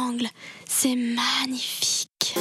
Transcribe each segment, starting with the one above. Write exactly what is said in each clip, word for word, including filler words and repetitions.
triangle, c'est magnifique.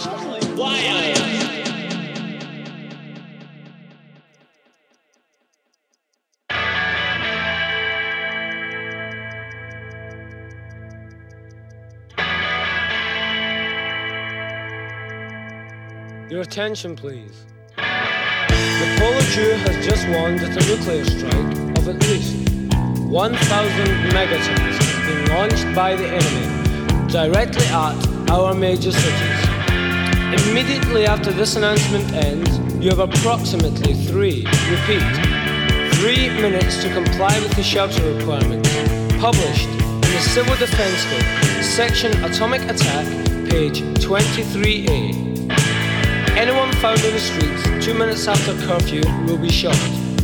Your attention, please. The Polar Jew has just warned that a nuclear strike of at least one thousand megatons has been launched by the enemy directly at our major cities. Immediately after this announcement ends, you have approximately three, repeat, three minutes to comply with the shelter requirements published in the Civil Defence Code, Section Atomic Attack, page twenty-three A. Anyone found in the streets two minutes after curfew will be shot.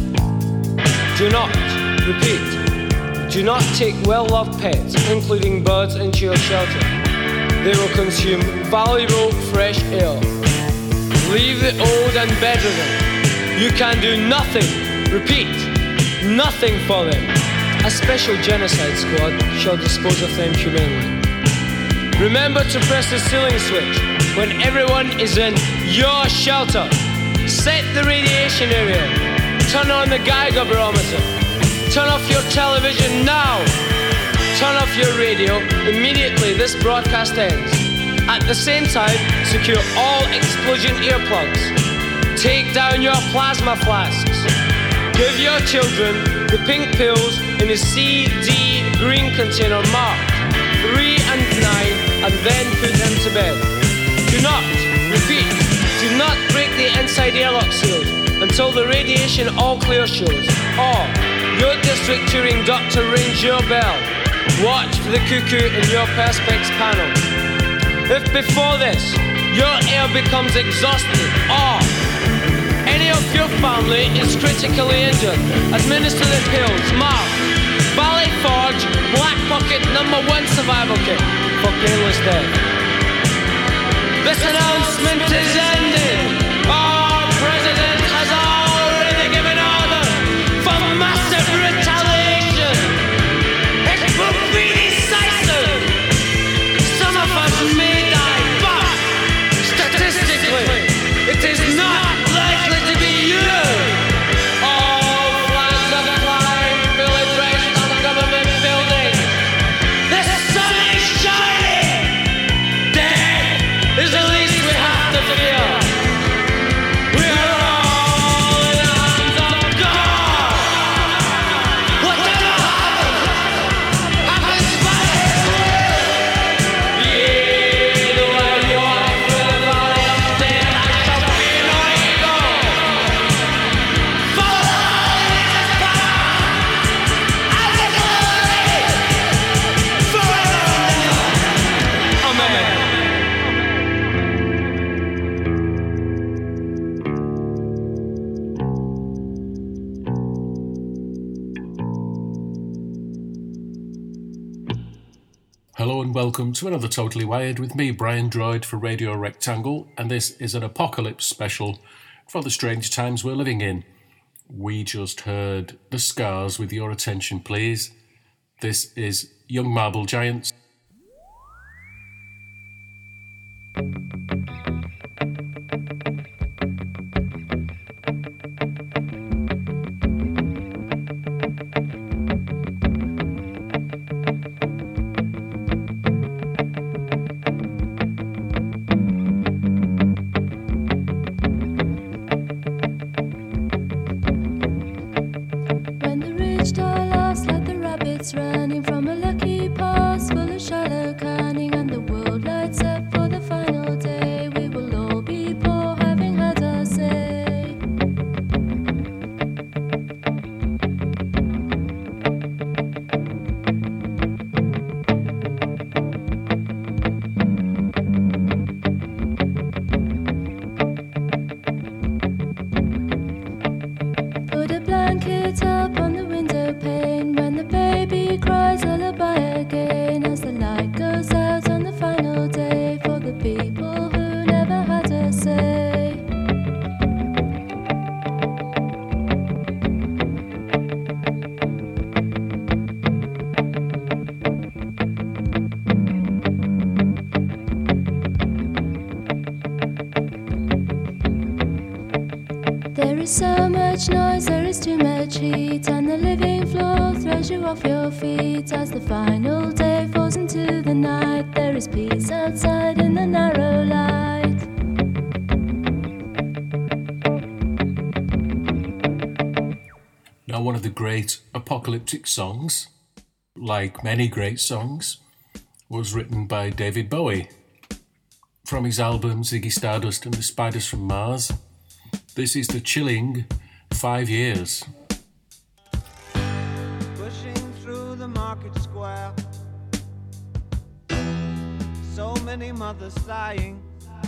Do not, repeat, do not take well-loved pets, including birds, into your shelter. They will consume valuable fresh air. Leave the old and bedridden. You can do nothing, repeat, nothing for them. A special genocide squad shall dispose of them humanely. Remember to press the ceiling switch when everyone is in your shelter. Set the radiation area. Turn on the Geiger barometer. Turn off your television now. Turn off your radio immediately this broadcast ends. At the same time, secure all explosion earplugs. Take down your plasma flasks. Give your children the pink pills in a C D green container marked three and nine and then put them to bed. Do not, repeat, do not break the inside airlock seals until the radiation all clear shows, or your district touring doctor rings your bell. Watch for the cuckoo in your perspex panel. If before this your air becomes exhausted or any of your family is critically injured, administer the pills marked Valley Forge Black Pocket number one survival kit for painless death. This announcement is ended. Our president has already given order for massive retaliation. It will be decisive. Some of us may die, but statistically, it is not likely to be you. All flags are flying, fully dressed on government buildings. The sun is shining. Death is the least we have to fear. We are all in the hands of God. Whatever happens, happens by His will. Yea, though I walk through the valley of death, I shall fear no evil. For the Lord is His power and His glory forever and ever. Amen. Hello and welcome to another Totally Wired with me, Brian Droid, for Radio Rectangle, and this is an apocalypse special for the strange times we're living in. We just heard The Scars with Your Attention Please. This is Young Marble Giants. When the rich die laughs like the rabbits running from a lucky past full of shallow cunning, and the world lights up for the final day, we will all be poor, having had our say. Put a blanket up on the window pane when the baby cries. you off your feet as the final day falls into the night. There is peace outside in the narrow light. Now, one of the great apocalyptic songs, like many great songs, was written by David Bowie. From his album Ziggy Stardust and the Spiders from Mars, this is the chilling Five Years. Pushing through the market square, so many mothers sighing.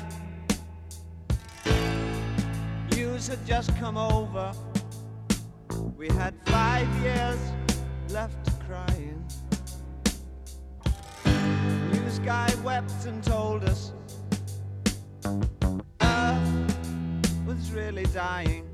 News had just come over, we had five years left crying. News guy wept and told us Earth was really dying.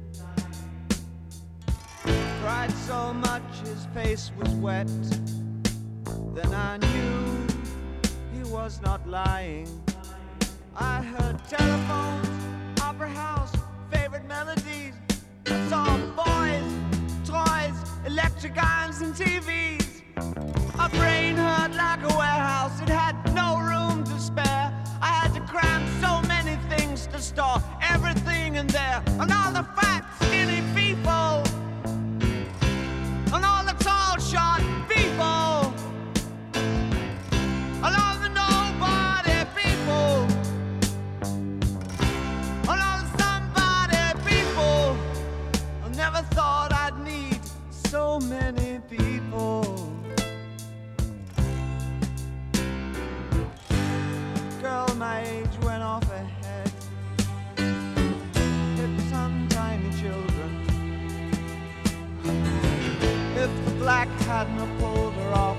Cried so much his face was wet, then I knew he was not lying. I heard telephones, opera house, favorite melodies. I saw boys, toys, electric irons and T Vs. My brain hurt like a warehouse, it had no room to spare. I had to cram so many things to store everything in there. And all the fat, skinny people, and all the tall, short people, and all the nobody people, and all the somebody people. I never thought I'd need so many people. Girl my age went off ahead, hit some tiny children. If the black hadn't have pulled her off,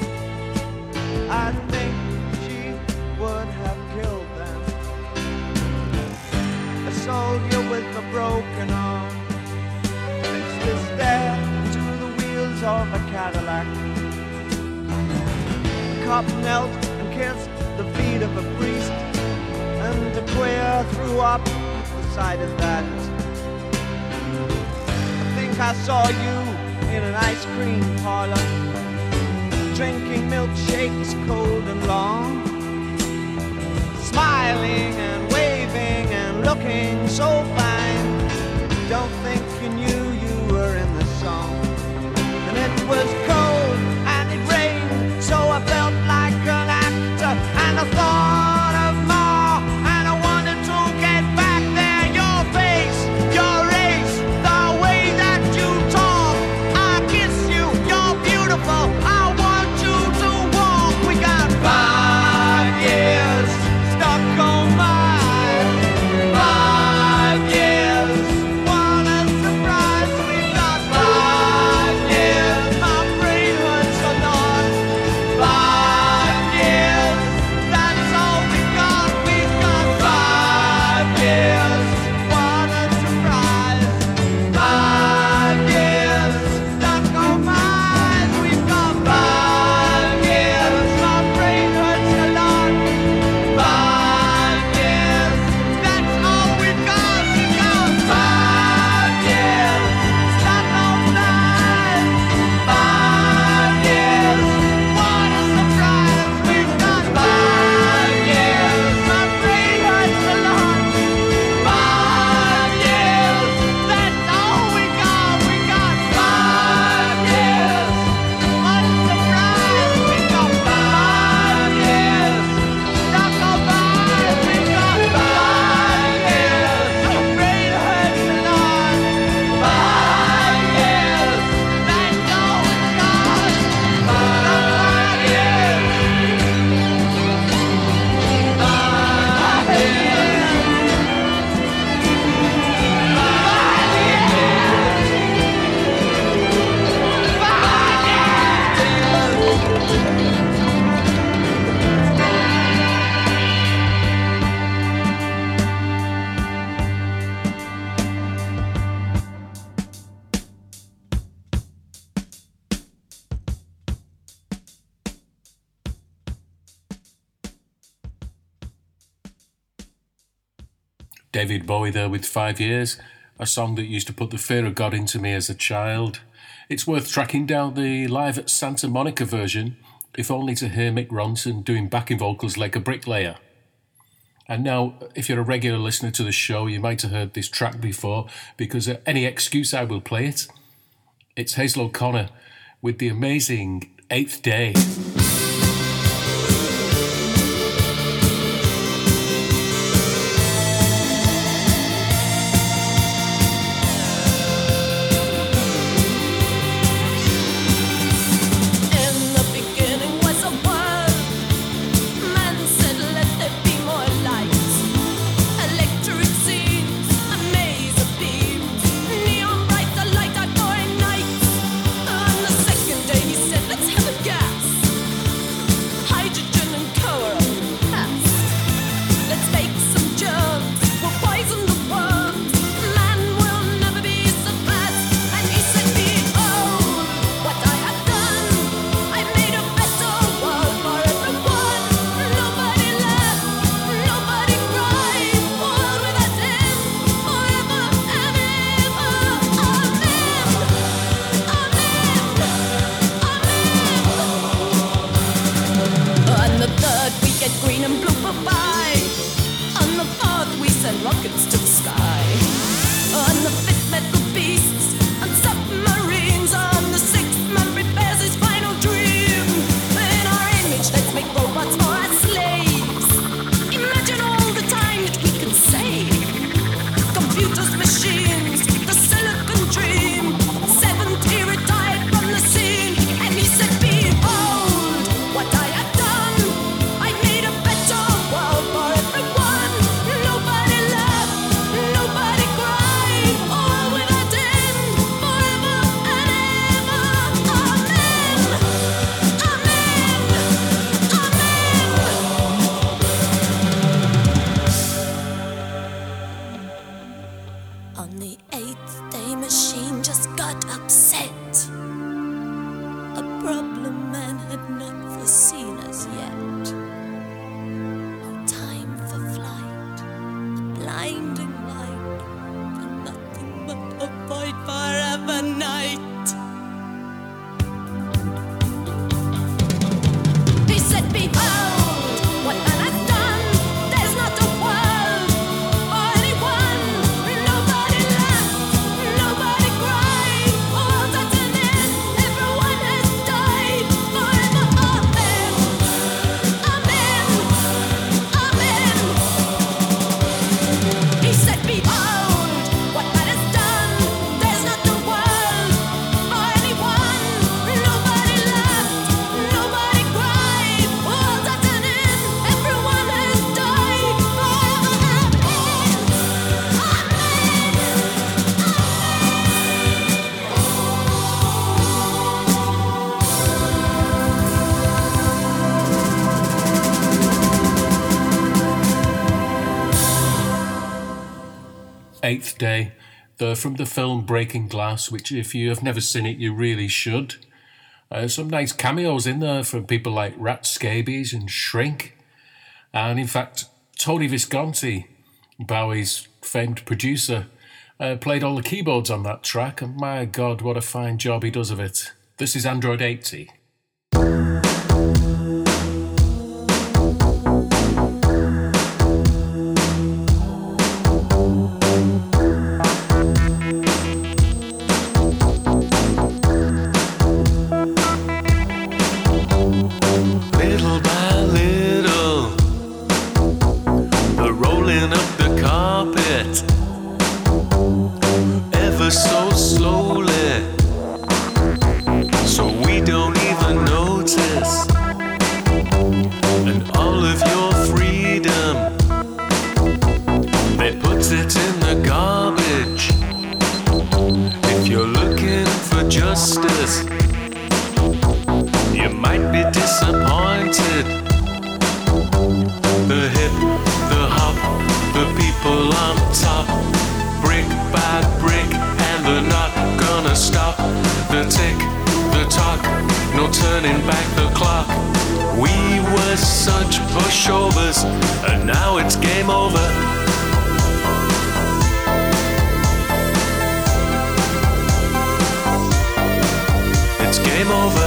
I think she would have killed them. A soldier with a broken arm fixed his stare to the wheels of a Cadillac. The cop knelt and kissed the feet of a priest, and a queer threw up at the sight of that. I think I saw you in an ice cream parlor, drinking milkshakes cold and long, smiling and waving and looking so fine. Don't think you knew you were in the song. And it was cold and it rained, so I felt like an actor, and I thought of more, and I wanted to get back there. Your face, your race, the way that you talk, I kiss you, you're beautiful, I want you to walk. We got five years stuck on mine, five years, what a surprise. We got five years, my brain hurts a lot, five years, that's all we got. We got five years, what a surprise, five years stuck on mine. We got five years, my brain hurts a lot, five years, that's all we got. We got five years stuck on mine, five years, what a surprise. We've got five years, my brain hurts a lot, five years, that's all we got. We got five years, what a surprise. We got five years stuck on mine. We got five years, my brain hurts a lot, five years, that's all we got. Five years, five years, David Bowie there with Five Years. a song that used to put the fear of God into me as a child. It's worth tracking down the Live at Santa Monica version, if only to hear Mick Ronson doing backing vocals like a bricklayer. And now, if you're a regular listener to the show, you might have heard this track before, because at any excuse I will play it. It's Hazel O'Connor with the amazing Eighth Day. Eighth Day. They're from the film Breaking Glass, which if you have never seen it, you really should. Uh, some nice cameos in there from people like Rat Scabies and Shrink. And in fact, Tony Visconti, Bowie's famed producer, uh, played all the keyboards on that track, and my God, what a fine job he does of it. This is Android eighty. So slowly, so we don't even notice. And all of your freedom, they put it in the garbage. If you're looking for justice, you might be disappointed. The hip, the hop, the people on top, brick by brick, and they're not gonna stop. The tick, the talk, no turning back the clock. We were such pushovers, and now it's game over. game over.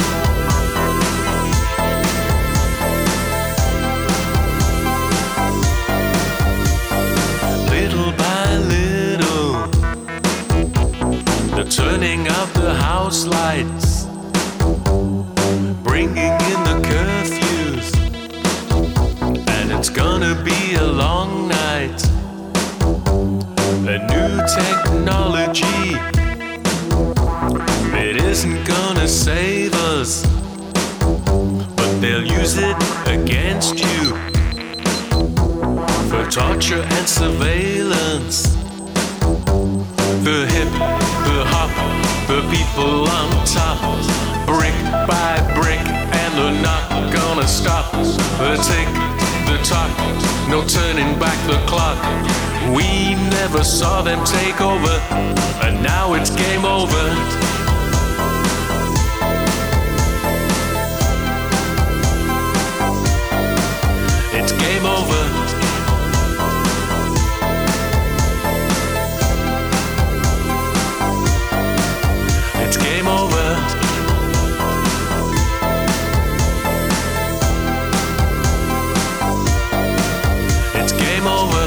Little by little, they're turning out the house lights, bringing in the curfews, and it's gonna be a long night. A new technology, it isn't gonna save us, but they'll use it against you for torture and surveillance. The hip, the hop, the people on top, brick by brick, and they're not gonna stop. The tick, the tock, no turning back the clock. We never saw them take over, and now it's game over. It's game over. It's game over. It's game over.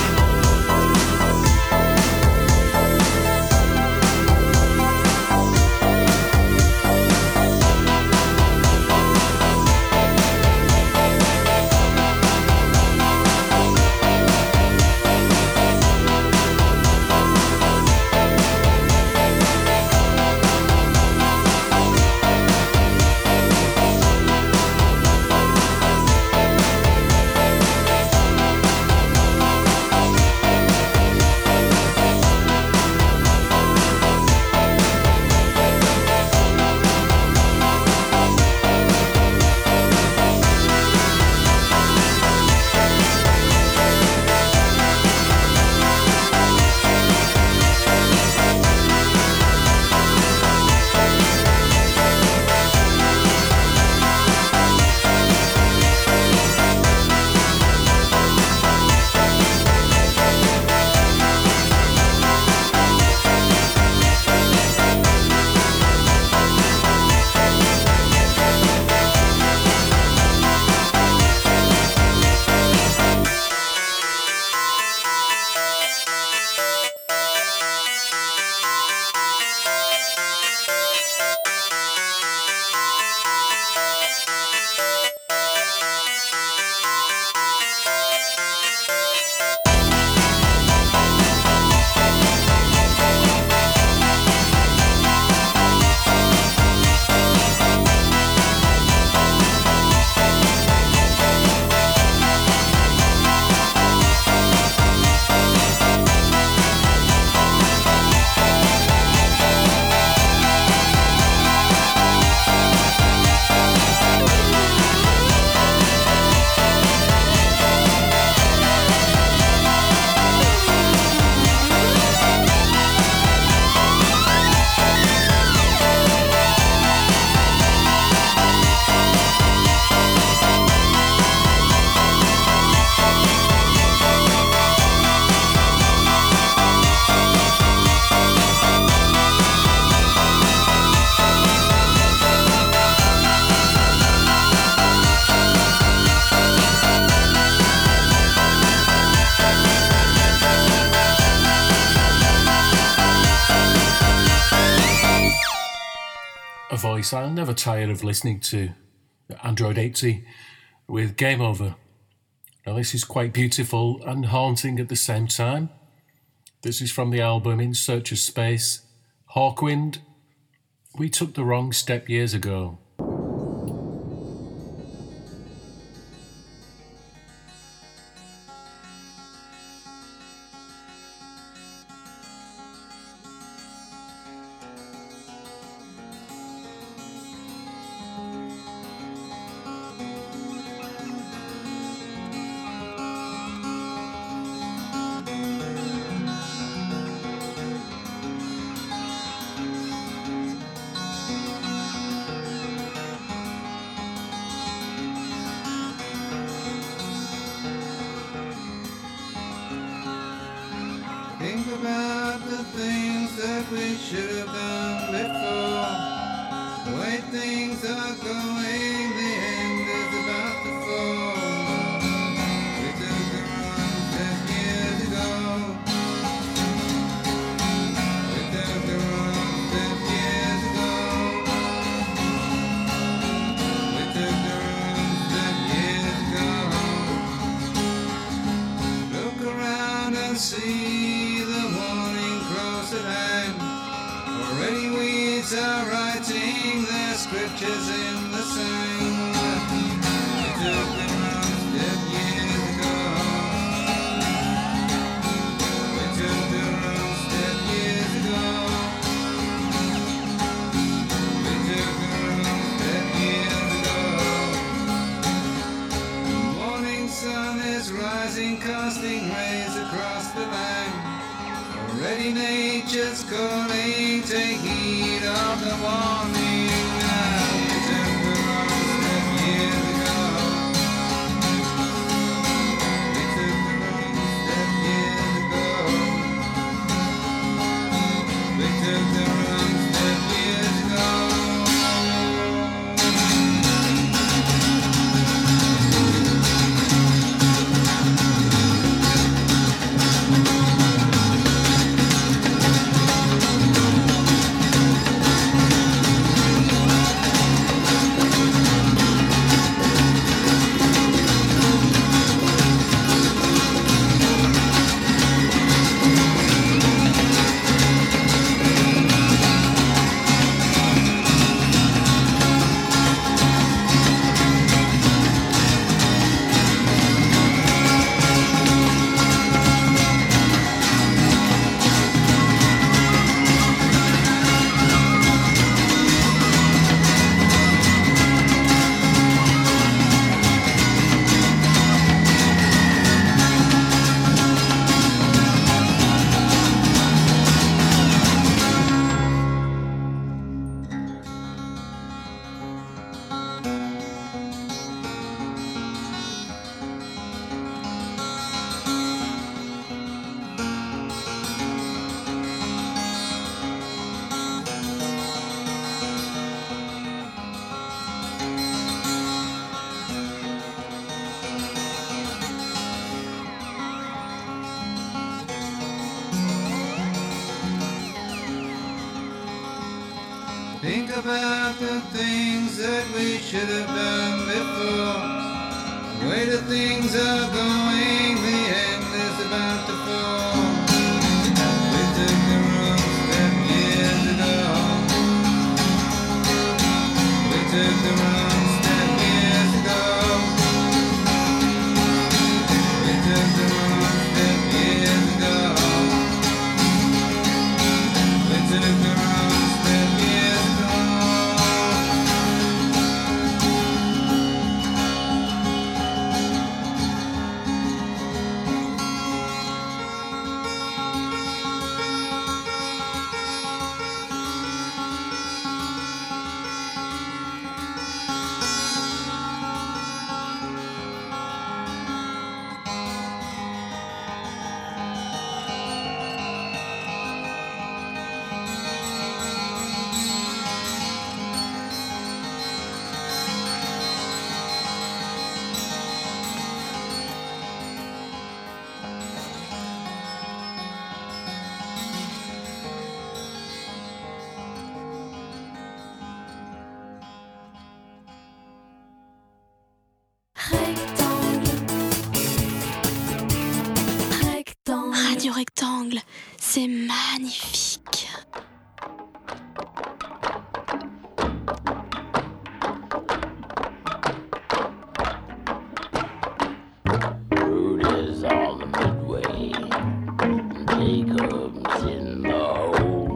voice I'll never tire of listening to, Android eighty with Game Over. Now this is quite beautiful and haunting at the same time. This is from the album In Search of Space, Hawkwind. We took the wrong step years ago. Think about the things that we should have done before. marches in the sand. We took the wrong step years ago. We took the wrong step years ago. We took the wrong step years ago. The morning sun is rising, casting rays across the land. Already nature's calling, take heed of the warning. We took the wrong step years ago. We took the wrong step years ago. We took the wrong step years ago. Think about the things that we should have done before. The way the things are going, the end is about to fall. We took the wrong step years ago. We took the wrong step years ago. We took the wrong step years ago. We took the wrong step years ago. Radio Rectangle, c'est magnifique. Root is on the midway, Jacob's in the hole,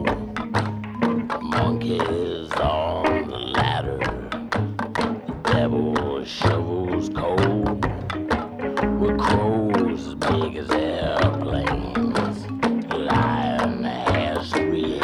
Monkey's on the ladder, the devil shovels coal, with crows as big as airplanes, lion has three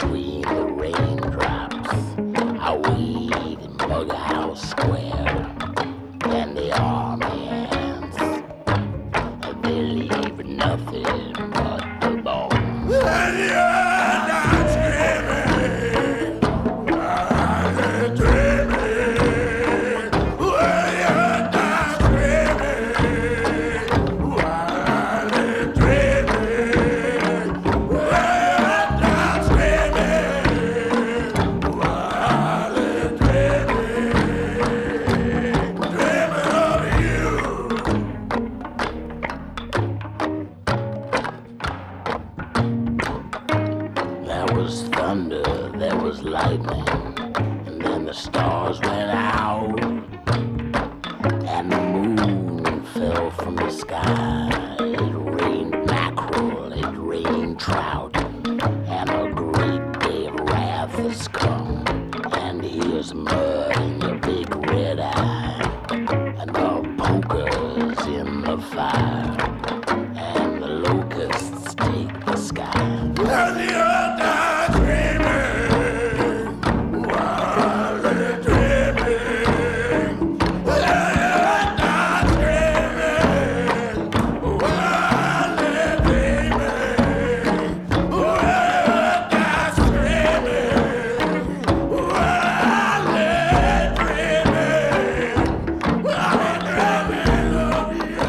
between the raindrops. I weed in Bughouse Square, and the army ants, they leave nothing but the bones. And you're not screaming while they're dreaming. Well, you're not screaming while they're dreaming. Well, you're not screaming while they're dreaming. Dreaming of you. There was thunder, there was lightning, and then the stars went out, and the moon fell from the sky. It rained mackerel, it rained trout, and a great day of wrath has come. And here's mud in your big red eye, and the poker's in the fire, and the locusts take the sky. And you're not dreaming while they're dreaming. You're not dreaming while they're dreaming. You're not dreaming while they're dreaming. I'm dreaming of you.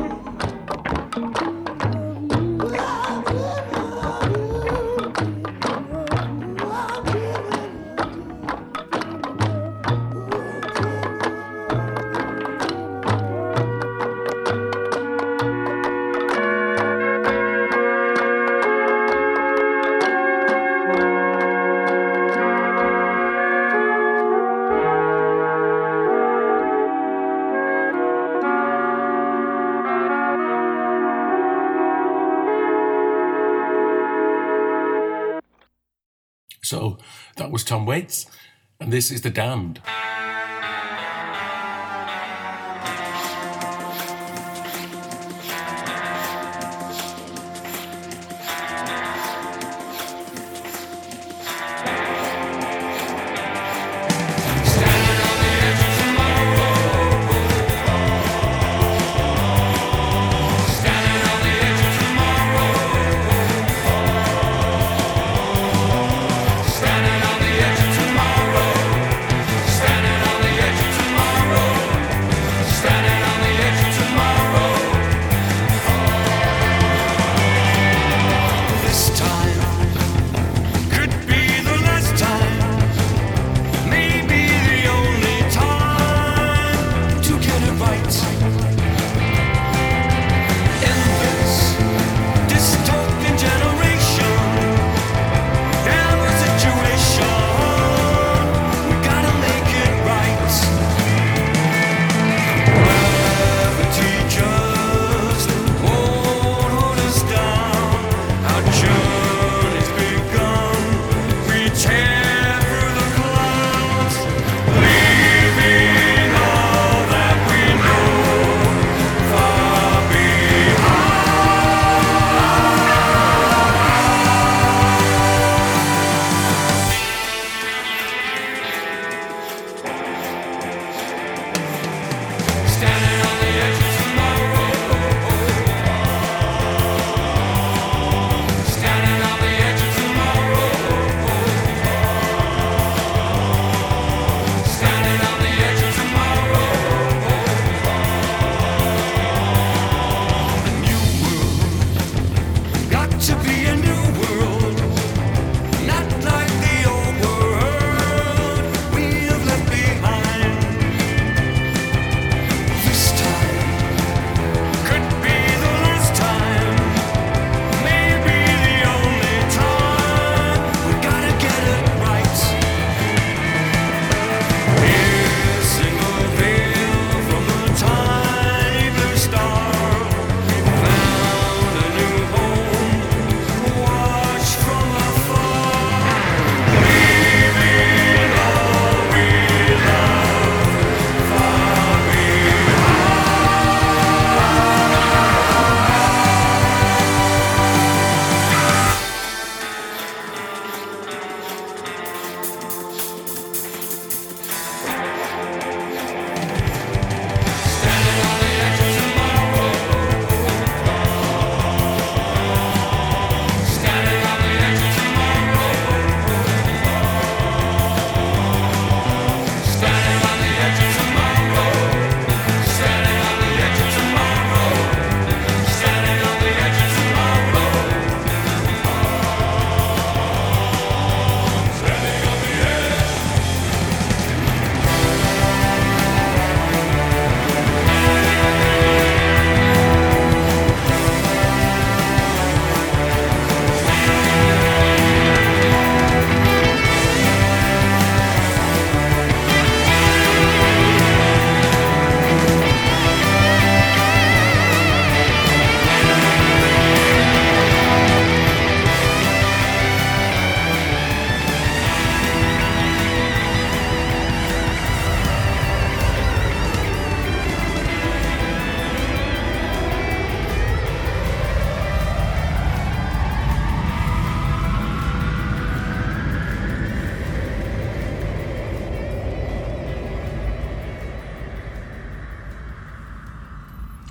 So that was Tom Waits, and this is The Damned. Standing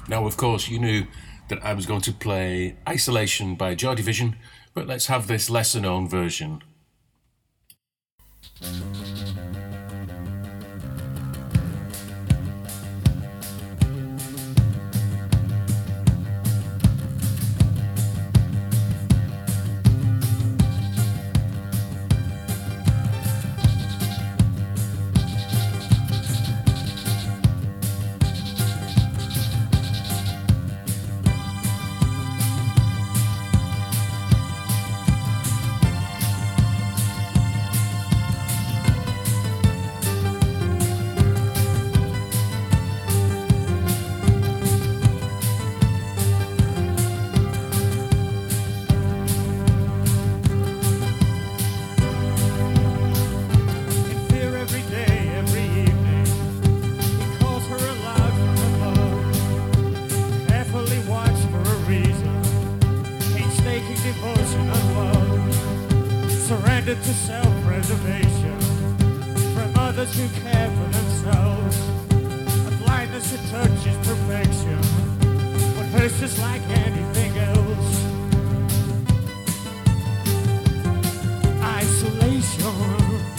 Now, of course, you knew that I was going to play Isolation by Joy Division, but let's have this lesser-known version. To self-preservation from others who care for themselves. A blindness that touches perfection, what hurts just like anything else. Isolation.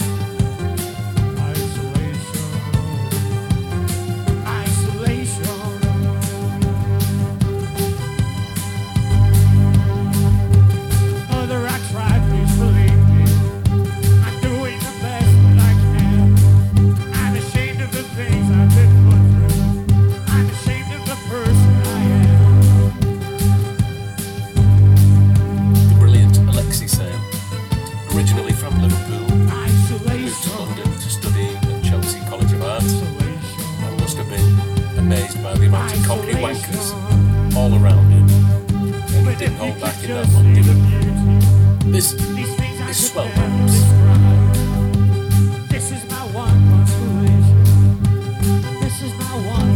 This is Swell Bands. This is my one consolation. This is my one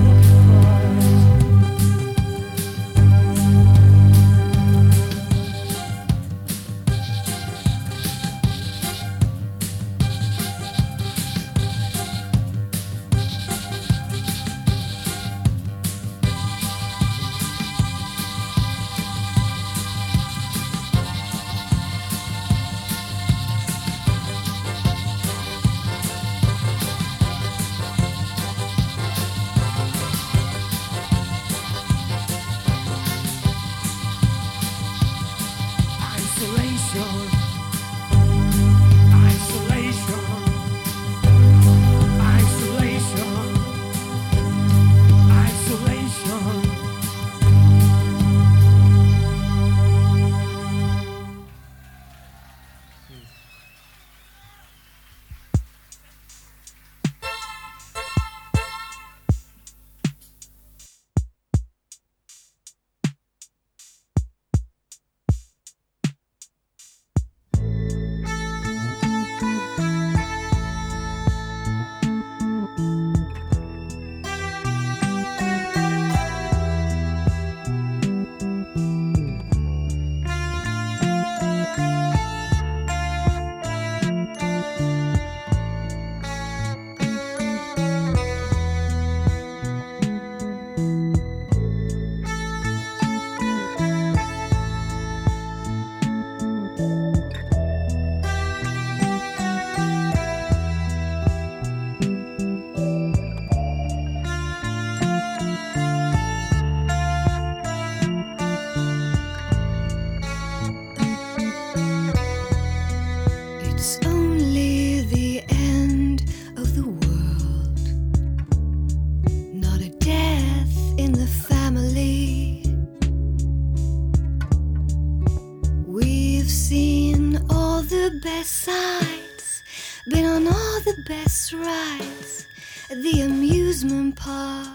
best rides at the amusement park.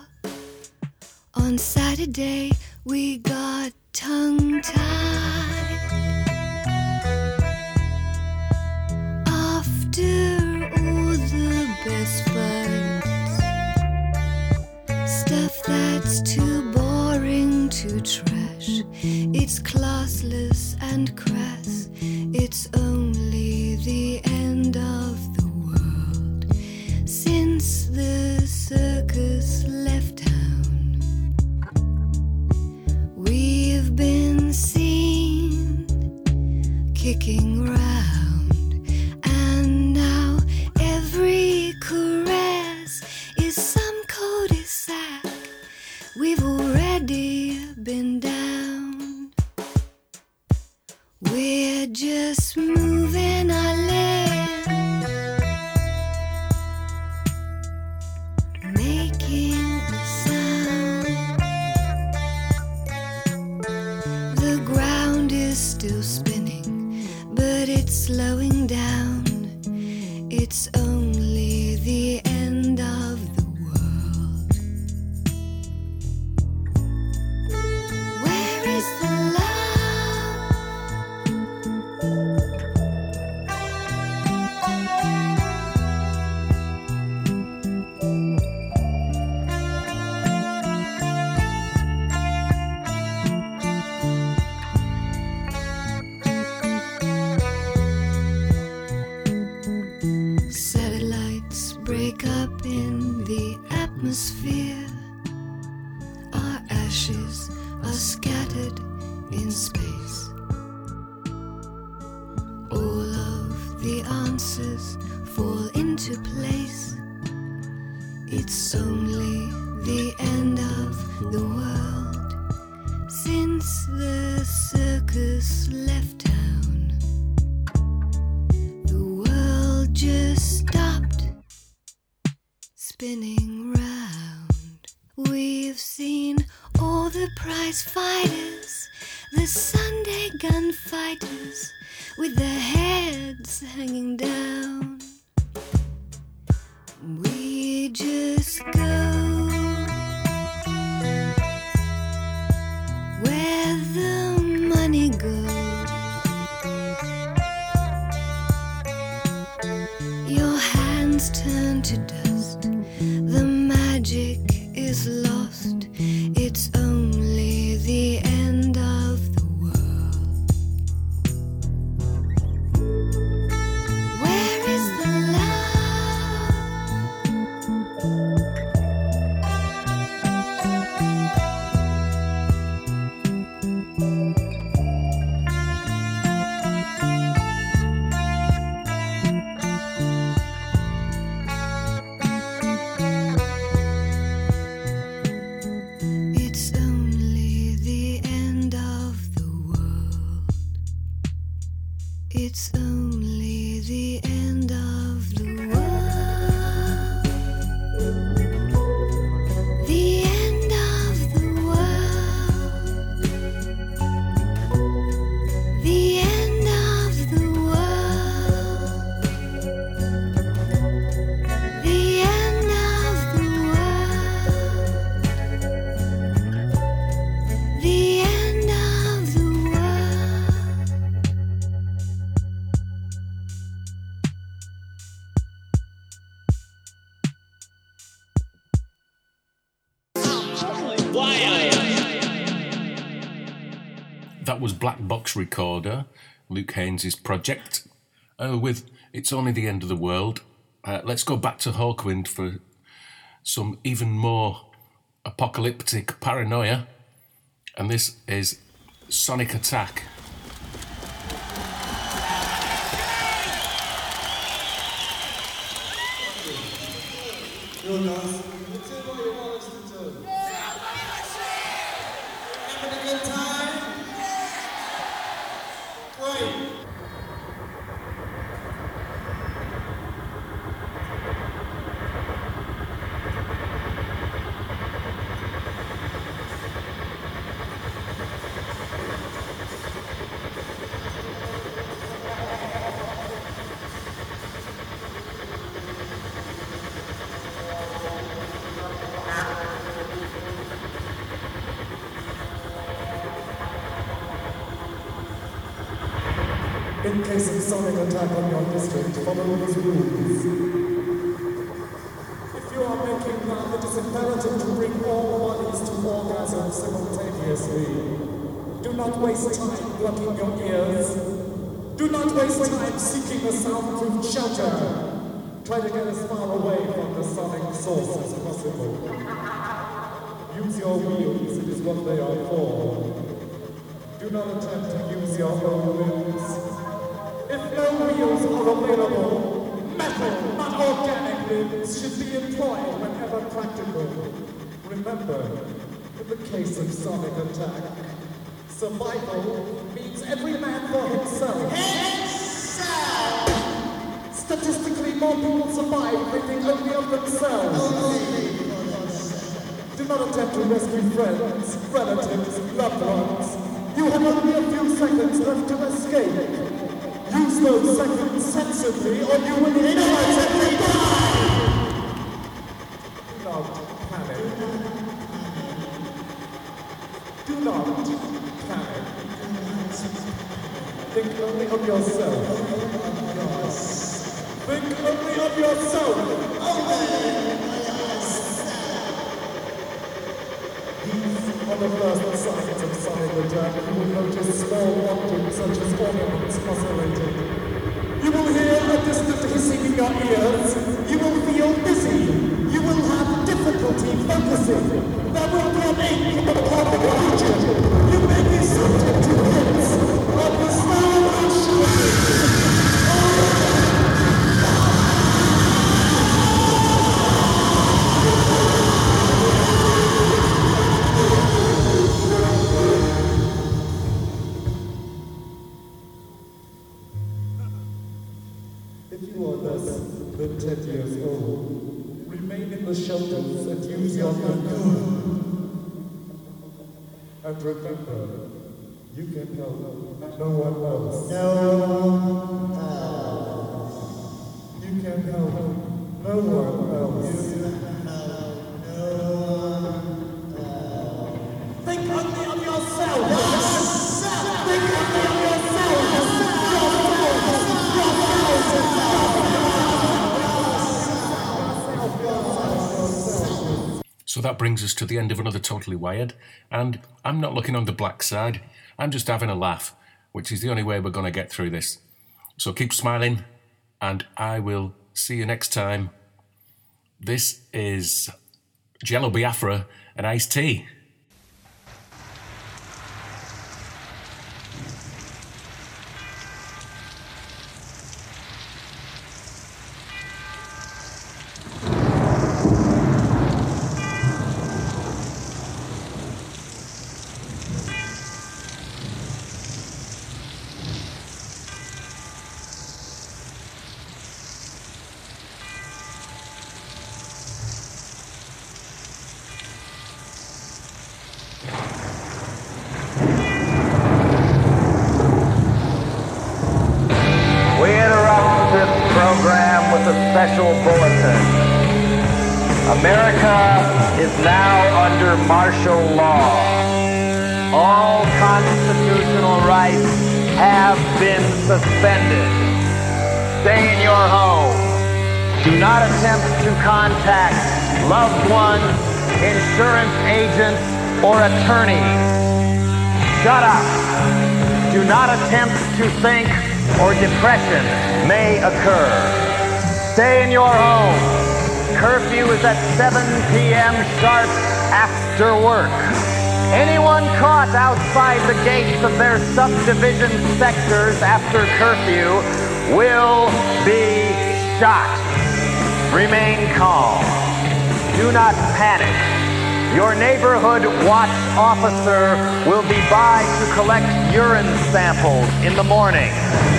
On Saturday we got tongue-tied. After all the best fights, stuff that's too boring to trash. It's classless and crass. It's only the end of the world since the circus left town. It's only the end of the world. Where is the love? Satellites break up in the atmosphere. Our ashes are scattered in space. All of the answers fall into place. It's only the end of the world. Since the circus left town, the world just stopped spinning round. We've seen all the prize fighters, the Sunday gunfighters, with their heads hanging down. We just go where the money goes. Your hands turn to dust, the magic is lost. It's only the end of the world. Where is the It's only the end of the world. It's only the end of the world. The end of the world. The end of the world. The end of the world. The end of the world. That was Black Box Recorder, Luke Haynes' project, uh, with It's Only the End of the World. Uh, let's go back to Hawkwind for some even more apocalyptic paranoia. And this is Sonic Attack. In case of sonic attack on your district, follow these rules. If you are making love, it is imperative to bring all bodies to orgasm simultaneously. Do not waste time blocking your ears. Do not waste time seeking a soundproof shelter. Try to get as far away from the sonic source as possible. Use your wheels, it is what they are for. Do not attempt to use your own limbs. If no wheels are available, metal, not organic limbs should be employed whenever practical. Remember, in the case of sonic attack, survival means every man for himself. Himself! Statistically, more people survive thinking only of themselves. Only. Do not attempt to rescue friends, relatives, loved ones. You have only a few seconds left to escape. Use those seconds sensibly or you will ignite of yourself. Think only of yourself. On the first signs of sonic attack, you will notice small objects such as ornaments oscillating. You will hear a distant hissing in your ears. You will feel dizzy. You will have difficulty focusing. There will be an ache in the pelvic region. You may be subject to hits of the smell and shouting. If you are less than ten years old, remain in the shelters and use your good. And remember, you can help no one else. No one else. You can help no one else. You can help no one else. Think only of yourself. Yourself. Think only of yourself. So that brings us to the end of another Totally Wired, and I'm not looking on the black side, I'm just having a laugh, which is the only way we're going to get through this. So keep smiling, and I will see you next time. This is Jello Biafra and Ice-T. Special bulletin. America is now under martial law. All constitutional rights have been suspended. Stay in your home. Do not attempt to contact loved ones, insurance agents, or attorneys. Shut up. Do not attempt to think, or depression may occur. Stay in your home. Curfew is at seven p.m. sharp after work. Anyone caught outside the gates of their subdivision sectors after curfew will be shot. Remain calm. Do not panic. Your neighborhood watch officer will be by to collect urine samples in the morning.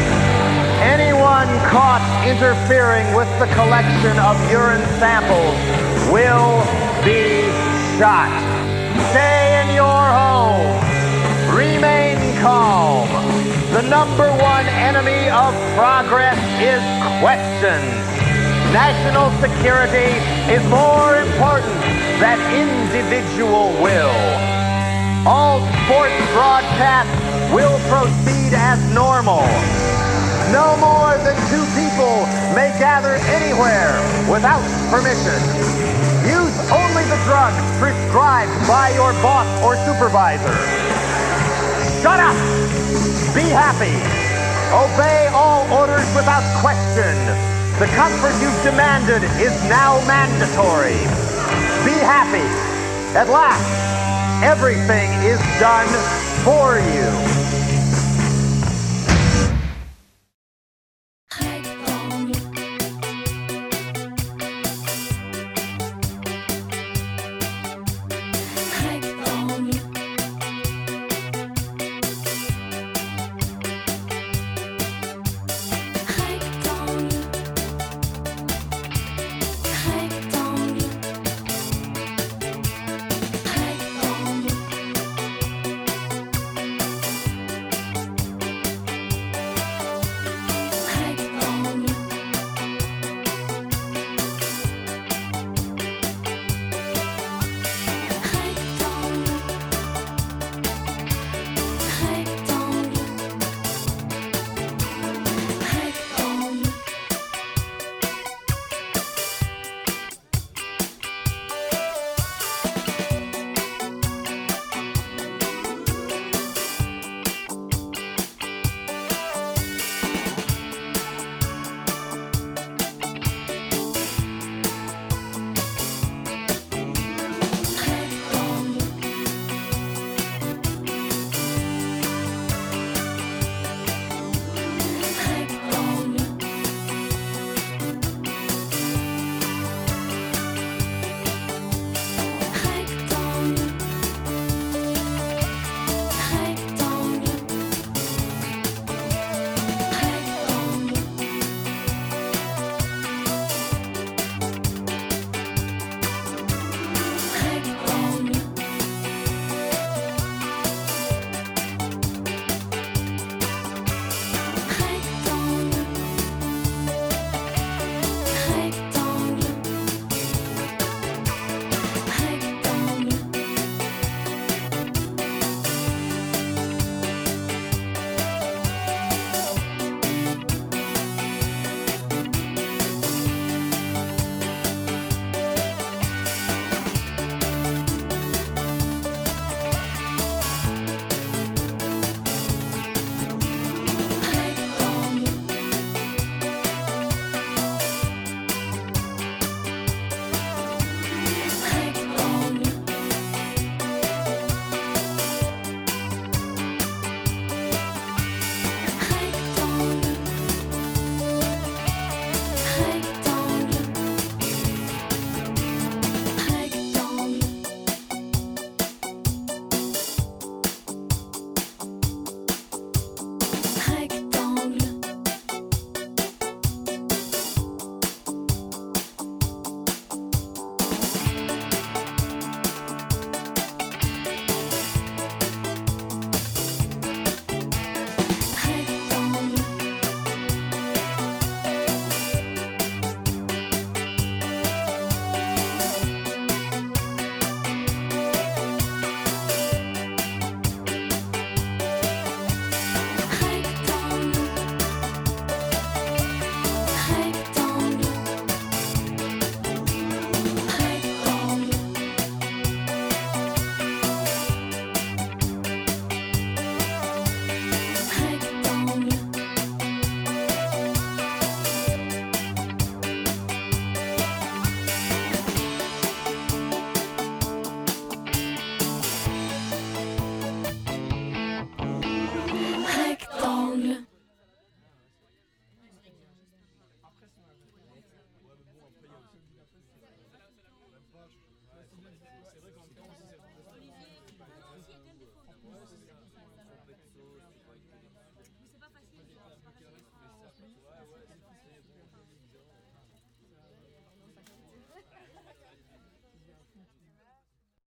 Anyone caught interfering with the collection of urine samples will be shot. Stay in your home. Remain calm. The number one enemy of progress is questions. National security is more important than individual will. All sports broadcasts will proceed as normal. No more than two people may gather anywhere without permission. Use only the drugs prescribed by your boss or supervisor. Shut up! Be happy. Obey all orders without question. The comfort you've demanded is now mandatory. Be happy. At last, everything is done for you. Hike on. C'est vrai qu'en même temps, c'est Mais c'est pas facile, c'est pas facile.